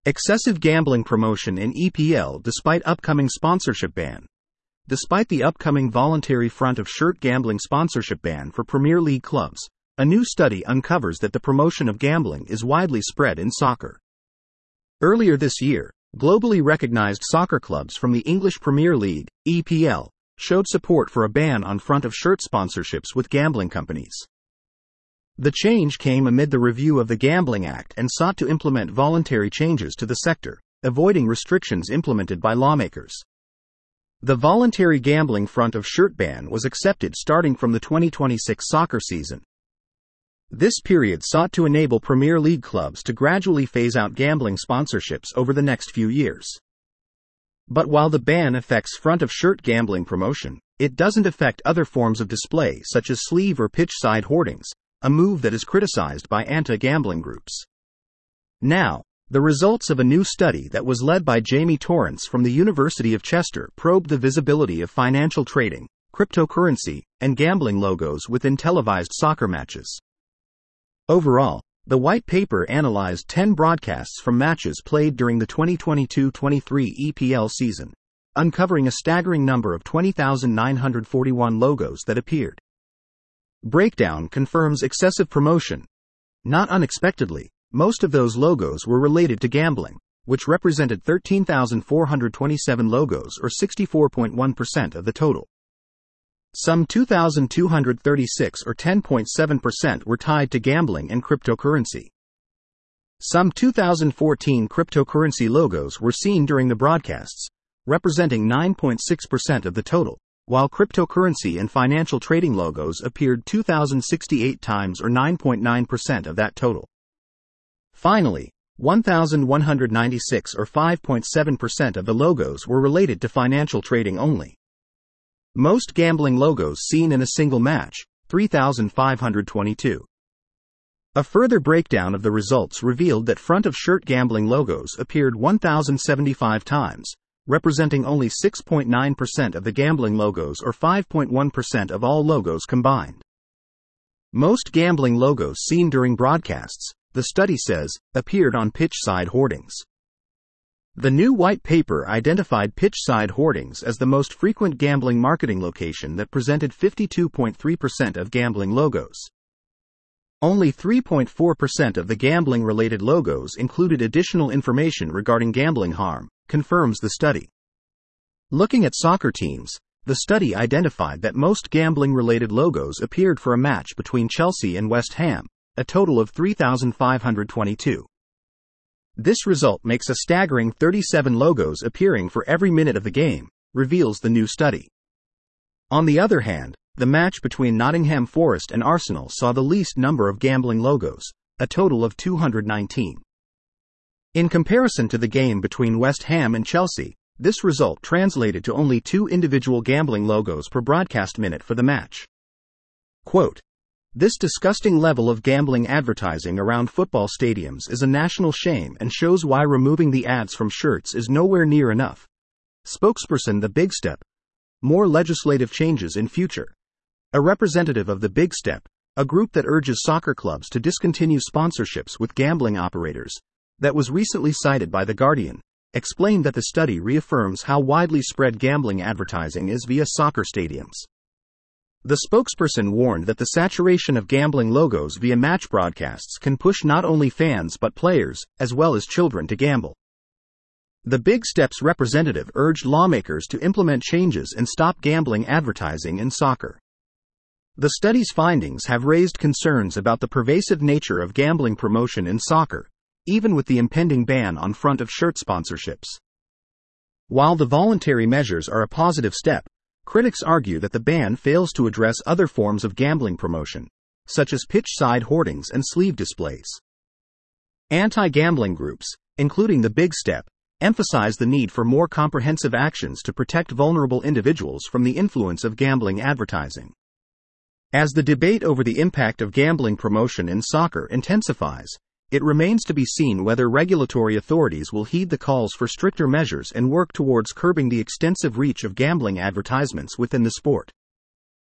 Excessive gambling promotion in EPL despite upcoming sponsorship ban. Despite the upcoming voluntary front-of-shirt gambling sponsorship ban for Premier League clubs, a new study uncovers that the promotion of gambling is widely spread in soccer. Earlier this year, globally recognized soccer clubs from the English Premier League, EPL, showed support for a ban on front-of-shirt sponsorships with gambling companies. The change came amid the review of the Gambling Act and sought to implement voluntary changes to the sector, avoiding restrictions implemented by lawmakers. The voluntary gambling front-of-shirt ban was accepted starting from the 2026 soccer season. This period sought to enable Premier League clubs to gradually phase out gambling sponsorships over the next few years. But while the ban affects front-of-shirt gambling promotion, it doesn't affect other forms of display such as sleeve or pitch side hoardings, a move that is criticized by anti-gambling groups. Now, the results of a new study that was led by Jamie Torrance from the University of Chester probed the visibility of financial trading, cryptocurrency, and gambling logos within televised soccer matches. Overall, the white paper analyzed 10 broadcasts from matches played during the 2022-23 EPL season, uncovering a staggering number of 20,941 logos that appeared. Breakdown confirms excessive promotion. Not unexpectedly, most of those logos were related to gambling, which represented 13,427 logos or 64.1% of the total. Some 2,236 or 10.7% were tied to gambling and cryptocurrency. Some 2,014 cryptocurrency logos were seen during the broadcasts, representing 9.6% of the total, while cryptocurrency and financial trading logos appeared 2,068 times or 9.9% of that total. Finally, 1,196 or 5.7% of the logos were related to financial trading only. Most gambling logos seen in a single match, 3,522. A further breakdown of the results revealed that front-of-shirt gambling logos appeared 1,075 times, representing only 6.9% of the gambling logos or 5.1% of all logos combined. Most gambling logos seen during broadcasts, the study says, appeared on pitch-side hoardings. The new white paper identified pitch-side hoardings as the most frequent gambling marketing location that presented 52.3% of gambling logos. Only 3.4% of the gambling-related logos included additional information regarding gambling harm, confirms the study. Looking at soccer teams, the study identified that most gambling-related logos appeared for a match between Chelsea and West Ham, a total of 3,522. This result makes a staggering 37 logos appearing for every minute of the game, reveals the new study. On the other hand, the match between Nottingham Forest and Arsenal saw the least number of gambling logos, a total of 219. In comparison to the game between West Ham and Chelsea, this result translated to only 2 individual gambling logos per broadcast minute for the match. Quote, "This disgusting level of gambling advertising around football stadiums is a national shame and shows why removing the ads from shirts is nowhere near enough." Spokesperson The Big Step. More legislative changes in future. A representative of The Big Step, a group that urges soccer clubs to discontinue sponsorships with gambling operators, that was recently cited by The Guardian, explained that the study reaffirms how widely spread gambling advertising is via soccer stadiums. The spokesperson warned that the saturation of gambling logos via match broadcasts can push not only fans but players, as well as children, to gamble. The Big Step's representative urged lawmakers to implement changes and stop gambling advertising in soccer. The study's findings have raised concerns about the pervasive nature of gambling promotion in soccer, even with the impending ban on front-of-shirt sponsorships. While the voluntary measures are a positive step, critics argue that the ban fails to address other forms of gambling promotion, such as pitch-side hoardings and sleeve displays. Anti-gambling groups, including The Big Step, emphasize the need for more comprehensive actions to protect vulnerable individuals from the influence of gambling advertising. As the debate over the impact of gambling promotion in soccer intensifies, it remains to be seen whether regulatory authorities will heed the calls for stricter measures and work towards curbing the extensive reach of gambling advertisements within the sport.